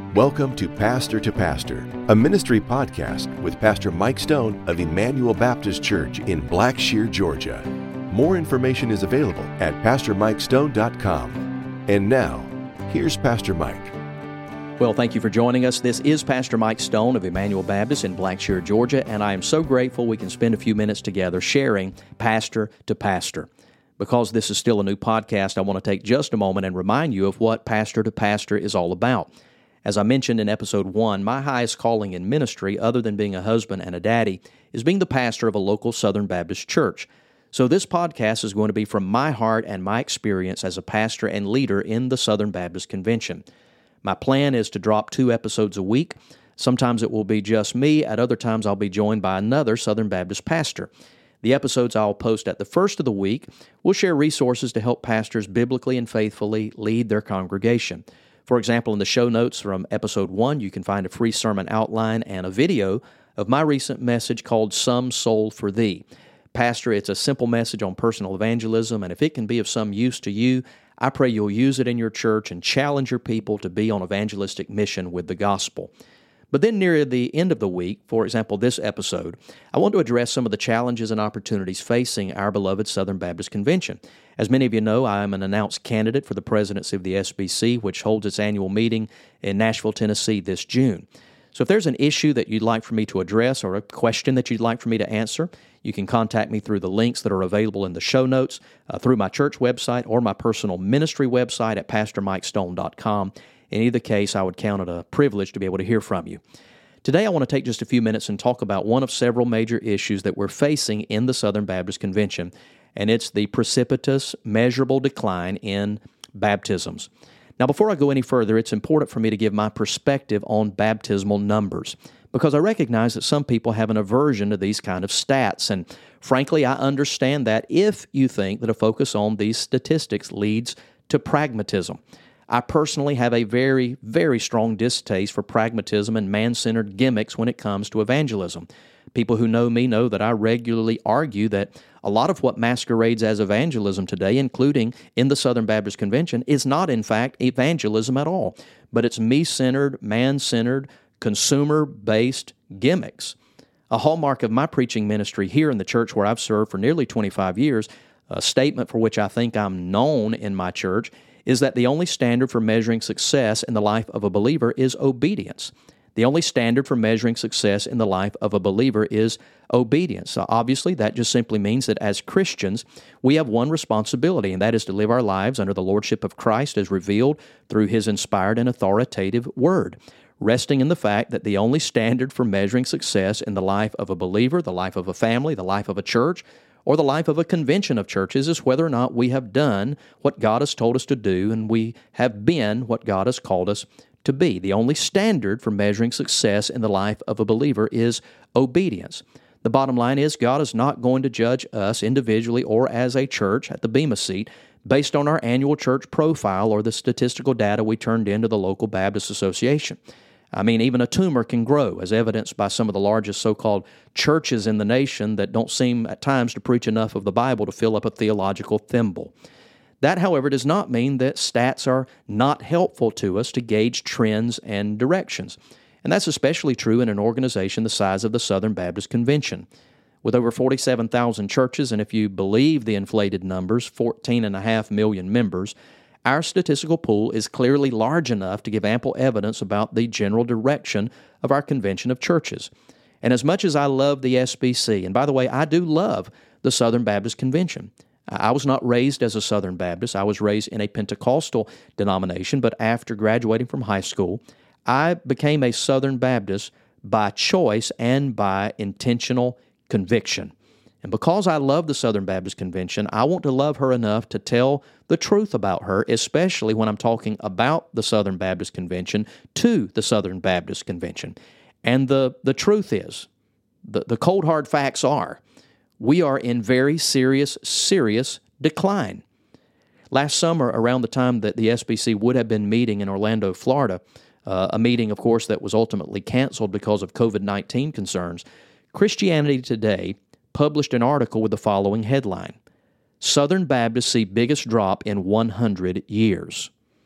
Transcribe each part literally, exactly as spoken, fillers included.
Welcome to Pastor to Pastor, a ministry podcast with Pastor Mike Stone of Emmanuel Baptist Church in Blackshear, Georgia. More information is available at pastor mike stone dot com. And now, here's Pastor Mike. Well, thank you for joining us. This is Pastor Mike Stone of Emmanuel Baptist in Blackshear, Georgia, and I am so grateful we can spend a few minutes together sharing Pastor to Pastor. Because this is still a new podcast, I want to take just a moment and remind you of what Pastor to Pastor is all about. As I mentioned in episode one, my highest calling in ministry, other than being a husband and a daddy, is being the pastor of a local Southern Baptist church. So this podcast is going to be from my heart and my experience as a pastor and leader in the Southern Baptist Convention. My plan is to drop two episodes a week. Sometimes it will be just me. At other times, I'll be joined by another Southern Baptist pastor. The episodes I'll post at the first of the week will share resources to help pastors biblically and faithfully lead their congregation. For example, in the show notes from episode one, you can find a free sermon outline and a video of my recent message called Some Soul for Thee. Pastor, it's a simple message on personal evangelism, and if it can be of some use to you, I pray you'll use it in your church and challenge your people to be on evangelistic mission with the gospel. But then near the end of the week, for example, this episode, I want to address some of the challenges and opportunities facing our beloved Southern Baptist Convention. As many of you know, I am an announced candidate for the presidency of the S B C, which holds its annual meeting in Nashville, Tennessee this June. So if there's an issue that you'd like for me to address or a question that you'd like for me to answer, you can contact me through the links that are available in the show notes, uh, through my church website or my personal ministry website at pastor mike stone dot com. In either case, I would count it a privilege to be able to hear from you. Today, I want to take just a few minutes and talk about one of several major issues that we're facing in the Southern Baptist Convention, and it's the precipitous, measurable decline in baptisms. Now, before I go any further, it's important for me to give my perspective on baptismal numbers, because I recognize that some people have an aversion to these kind of stats, and frankly, I understand that if you think that a focus on these statistics leads to pragmatism. I personally have a very, very strong distaste for pragmatism and man-centered gimmicks when it comes to evangelism. People who know me know that I regularly argue that a lot of what masquerades as evangelism today, including in the Southern Baptist Convention, is not in fact evangelism at all, but it's me-centered, man-centered, consumer-based gimmicks. A hallmark of my preaching ministry here in the church where I've served for nearly twenty-five years, a statement for which I think I'm known in my church, is that the only standard for measuring success in the life of a believer is obedience. The only standard for measuring success in the life of a believer is obedience. So obviously, that just simply means that as Christians, we have one responsibility, and that is to live our lives under the lordship of Christ as revealed through His inspired and authoritative Word, resting in the fact that the only standard for measuring success in the life of a believer, the life of a family, the life of a church, or the life of a convention of churches is whether or not we have done what God has told us to do and we have been what God has called us to be. The only standard for measuring success in the life of a believer is obedience. The bottom line is God is not going to judge us individually or as a church at the Bema seat based on our annual church profile or the statistical data we turned into the local Baptist Association. I mean, even a tumor can grow, as evidenced by some of the largest so-called churches in the nation that don't seem at times to preach enough of the Bible to fill up a theological thimble. That, however, does not mean that stats are not helpful to us to gauge trends and directions. And that's especially true in an organization the size of the Southern Baptist Convention. With over forty-seven thousand churches, and if you believe the inflated numbers, fourteen point five million members, our statistical pool is clearly large enough to give ample evidence about the general direction of our convention of churches. And as much as I love the S B C, and by the way, I do love the Southern Baptist Convention. I was not raised as a Southern Baptist. I was raised in a Pentecostal denomination, but after graduating from high school, I became a Southern Baptist by choice and by intentional conviction. And because I love the Southern Baptist Convention, I want to love her enough to tell the truth about her, especially when I'm talking about the Southern Baptist Convention to the Southern Baptist Convention. And the, the truth is, the, the cold hard facts are, we are in very serious, serious decline. Last summer, around the time that the S B C would have been meeting in Orlando, Florida, uh, a meeting, of course, that was ultimately canceled because of covid nineteen concerns, Christianity Today published an article with the following headline: Southern Baptists see biggest drop in one hundred years.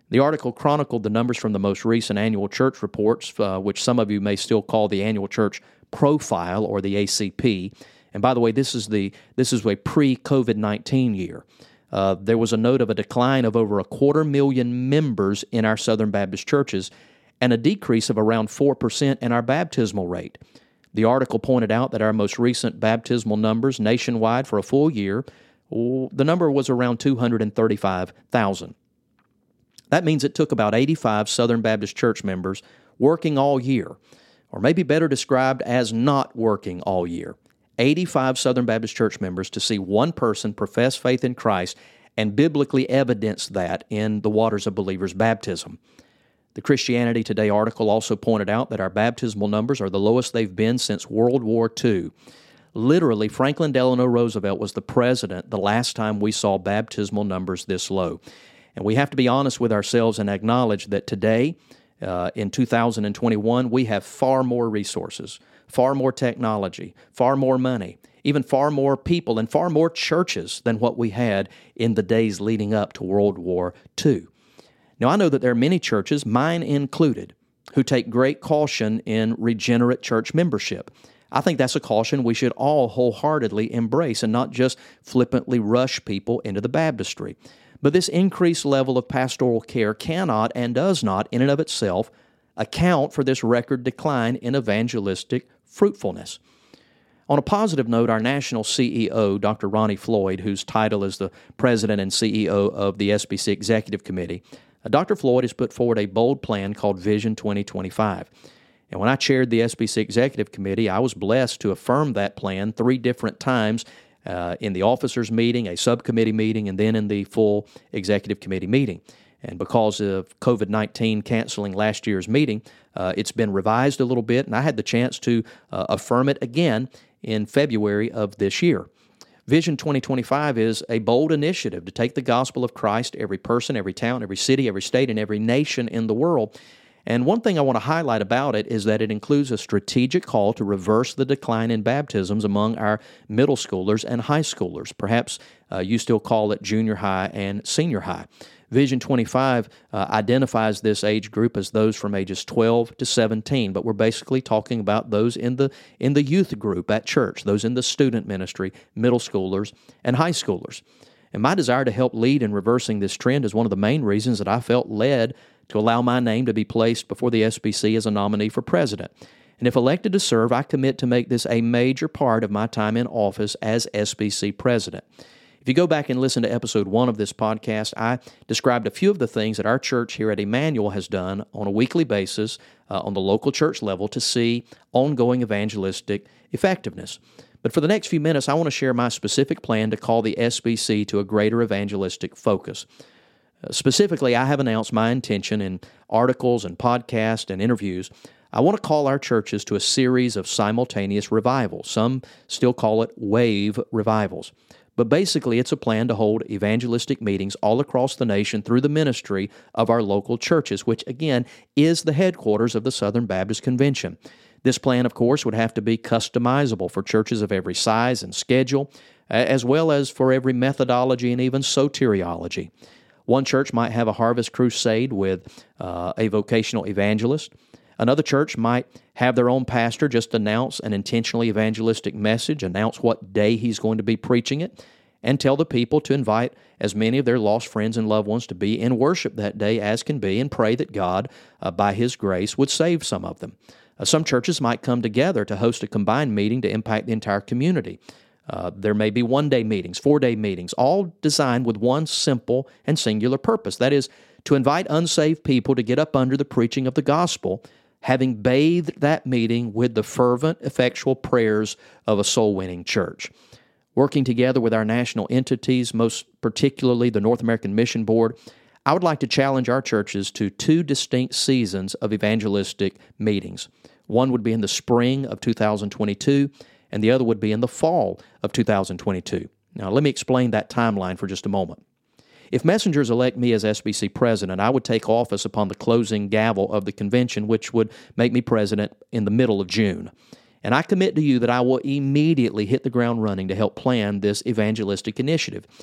The article chronicled the numbers from the most recent annual church reports, uh, which some of you may still call the Annual Church Profile, or the A C P. And by the way, this is the this is a pre-COVID nineteen year. Uh, there was a note of a decline of over a quarter million members in our Southern Baptist churches and a decrease of around four percent in our baptismal rate. The article pointed out that our most recent baptismal numbers nationwide for a full year, the number was around two hundred thirty-five thousand. That means it took about eighty-five Southern Baptist church members working all year, or maybe better described as not working all year, eighty-five Southern Baptist church members to see one person profess faith in Christ and biblically evidence that in the waters of believers' baptism. The Christianity Today article also pointed out that our baptismal numbers are the lowest they've been since World War Two. Literally, Franklin Delano Roosevelt was the president the last time we saw baptismal numbers this low. And we have to be honest with ourselves and acknowledge that today, uh, in two thousand twenty-one, we have far more resources, far more technology, far more money, even far more people and far more churches than what we had in the days leading up to World War Two. Now, I know that there are many churches, mine included, who take great caution in regenerate church membership. I think that's a caution we should all wholeheartedly embrace and not just flippantly rush people into the baptistry. But this increased level of pastoral care cannot and does not, in and of itself, account for this record decline in evangelistic fruitfulness. On a positive note, our national C E O, Doctor Ronnie Floyd, whose title is the President and C E O of the S B C Executive Committee, Doctor Floyd has put forward a bold plan called Vision twenty twenty-five. And when I chaired the S B C Executive Committee, I was blessed to affirm that plan three different times uh, in the officers' meeting, a subcommittee meeting, and then in the full Executive Committee meeting. And because of COVID nineteen canceling last year's meeting, uh, it's been revised a little bit, and I had the chance to uh, affirm it again in February of this year. Vision twenty twenty-five is a bold initiative to take the gospel of Christ to every person, every town, every city, every state, and every nation in the world. And one thing I want to highlight about it is that it includes a strategic call to reverse the decline in baptisms among our middle schoolers and high schoolers. Perhaps uh, you still call it junior high and senior high. Vision twenty-five uh, identifies this age group as those from ages twelve to seventeen, but we're basically talking about those in the in the youth group at church, those in the student ministry, middle schoolers, and high schoolers. And my desire to help lead in reversing this trend is one of the main reasons that I felt led to allow my name to be placed before the S B C as a nominee for president. And if elected to serve, I commit to make this a major part of my time in office as S B C president. If you go back and listen to episode one of this podcast, I described a few of the things that our church here at Emmanuel has done on a weekly basis uh, on the local church level to see ongoing evangelistic effectiveness. But for the next few minutes, I want to share my specific plan to call the S B C to a greater evangelistic focus. Uh, specifically, I have announced my intention in articles and podcasts and interviews. I want to call our churches to a series of simultaneous revivals. Some still call it wave revivals. But basically, it's a plan to hold evangelistic meetings all across the nation through the ministry of our local churches, which, again, is the headquarters of the Southern Baptist Convention. This plan, of course, would have to be customizable for churches of every size and schedule, as well as for every methodology and even soteriology. One church might have a harvest crusade with uh, a vocational evangelist. Another church might have their own pastor just announce an intentionally evangelistic message, announce what day he's going to be preaching it, and tell the people to invite as many of their lost friends and loved ones to be in worship that day as can be, and pray that God, uh, by His grace, would save some of them. Uh, some churches might come together to host a combined meeting to impact the entire community. Uh, there may be one-day meetings, four-day meetings, all designed with one simple and singular purpose. That is, to invite unsaved people to get up under the preaching of the gospel, having bathed that meeting with the fervent, effectual prayers of a soul-winning church. Working together with our national entities, most particularly the North American Mission Board, I would like to challenge our churches to two distinct seasons of evangelistic meetings. One would be in the spring of two thousand twenty-two, and the other would be in the fall of two thousand twenty-two. Now, let me explain that timeline for just a moment. If messengers elect me as S B C president, I would take office upon the closing gavel of the convention, which would make me president in the middle of June. And I commit to you that I will immediately hit the ground running to help plan this evangelistic initiative.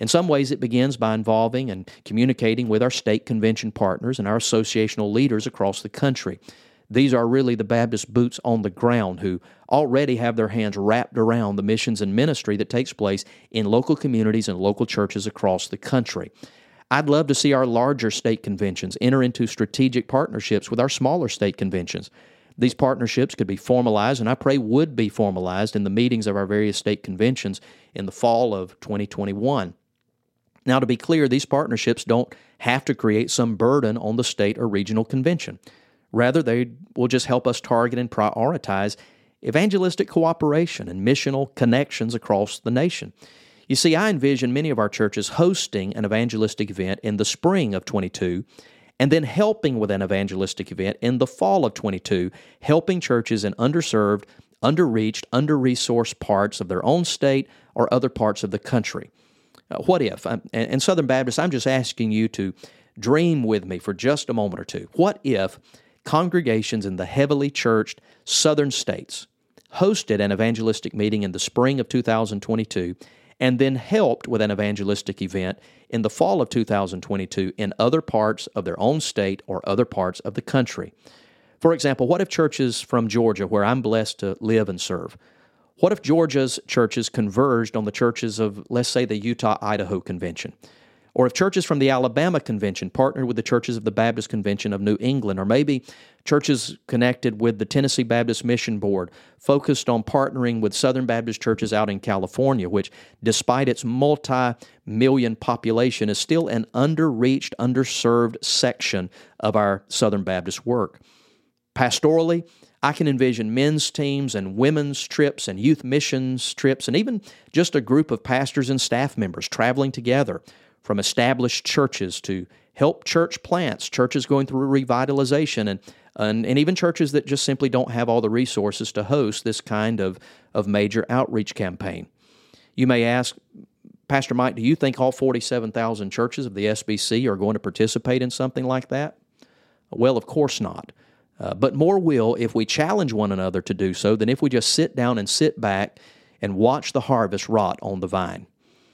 In some ways, it begins by involving and communicating with our state convention partners and our associational leaders across the country. These are really the Baptist boots on the ground who already have their hands wrapped around the missions and ministry that takes place in local communities and local churches across the country. I'd love to see our larger state conventions enter into strategic partnerships with our smaller state conventions. These partnerships could be formalized, and I pray would be formalized in the meetings of our various state conventions in the fall of twenty twenty-one. Now, to be clear, these partnerships don't have to create some burden on the state or regional convention. Rather, they will just help us target and prioritize evangelistic cooperation and missional connections across the nation. You see, I envision many of our churches hosting an evangelistic event in the spring of twenty-two and then helping with an evangelistic event in the fall of twenty-two, helping churches in underserved, underreached, under-resourced parts of their own state or other parts of the country. Uh, what if? I'm, and Southern Baptists, I'm just asking you to dream with me for just a moment or two. What if congregations in the heavily churched southern states hosted an evangelistic meeting in the spring of two thousand twenty-two and then helped with an evangelistic event in the fall of two thousand twenty-two in other parts of their own state or other parts of the country? For example, what if churches from Georgia, where I'm blessed to live and serve, what if Georgia's churches converged on the churches of, let's say, the Utah-Idaho Convention? Or if churches from the Alabama Convention partnered with the churches of the Baptist Convention of New England, or maybe churches connected with the Tennessee Baptist Mission Board, focused on partnering with Southern Baptist churches out in California, which, despite its multi-million population, is still an underreached, underserved section of our Southern Baptist work. Pastorally, I can envision men's teams and women's trips and youth missions trips and even just a group of pastors and staff members traveling together from established churches to help church plants, churches going through revitalization, and, and, and even churches that just simply don't have all the resources to host this kind of, of major outreach campaign. You may ask, Pastor Mike, do you think all forty-seven thousand churches of the S B C are going to participate in something like that? Well, of course not. Uh, but more will if we challenge one another to do so than if we just sit down and sit back and watch the harvest rot on the vine.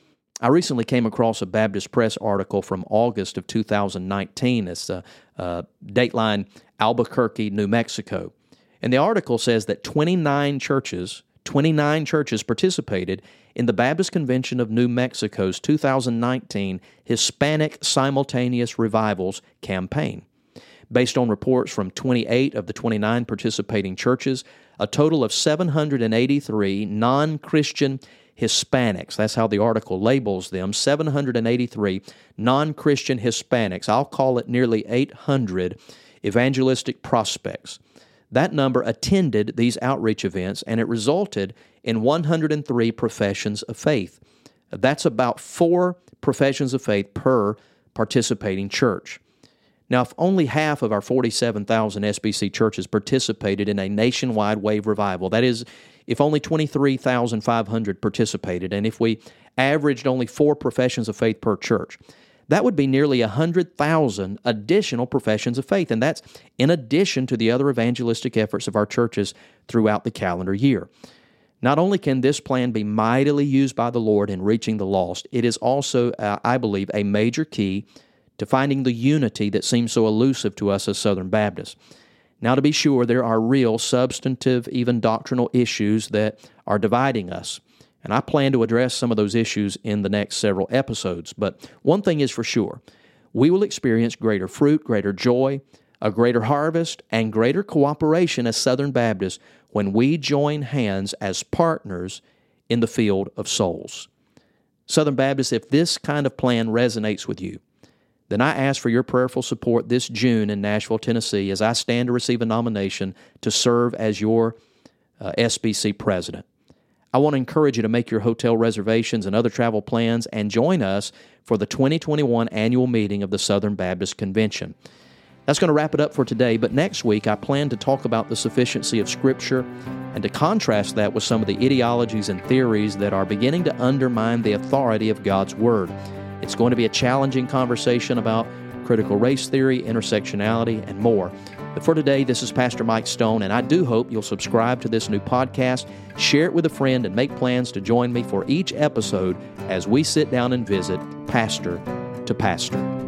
I recently came across a Baptist Press article from August of two thousand nineteen. It's uh, uh, Dateline Albuquerque, New Mexico. And the article says that twenty-nine churches, twenty-nine churches participated in the Baptist Convention of New Mexico's two thousand nineteen Hispanic Simultaneous Revivals campaign. Based on reports from twenty-eight of the twenty-nine participating churches, a total of seven hundred eighty-three non-Christian Hispanics, that's how the article labels them, seven hundred eighty-three non-Christian Hispanics, I'll call it nearly eight hundred evangelistic prospects. That number attended these outreach events, and it resulted in one hundred three professions of faith. That's about four professions of faith per participating church. Now, if only half of our forty-seven thousand S B C churches participated in a nationwide wave revival, that is, if only twenty-three thousand five hundred participated, and if we averaged only four professions of faith per church, that would be nearly one hundred thousand additional professions of faith, and that's in addition to the other evangelistic efforts of our churches throughout the calendar year. Not only can this plan be mightily used by the Lord in reaching the lost, it is also, uh, I believe, a major key to finding the unity that seems so elusive to us as Southern Baptists. Now, to be sure, there are real, substantive, even doctrinal issues that are dividing us, and I plan to address some of those issues in the next several episodes. But one thing is for sure, we will experience greater fruit, greater joy, a greater harvest, and greater cooperation as Southern Baptists when we join hands as partners in the field of souls. Southern Baptists, if this kind of plan resonates with you, then I ask for your prayerful support this June in Nashville, Tennessee, as I stand to receive a nomination to serve as your uh, S B C president. I want to encourage you to make your hotel reservations and other travel plans and join us for the twenty twenty-one annual meeting of the Southern Baptist Convention. That's going to wrap it up for today, but next week I plan to talk about the sufficiency of Scripture and to contrast that with some of the ideologies and theories that are beginning to undermine the authority of God's Word. It's going to be a challenging conversation about critical race theory, intersectionality, and more. But for today, this is Pastor Mike Stone, and I do hope you'll subscribe to this new podcast, share it with a friend, and make plans to join me for each episode as we sit down and visit pastor to pastor.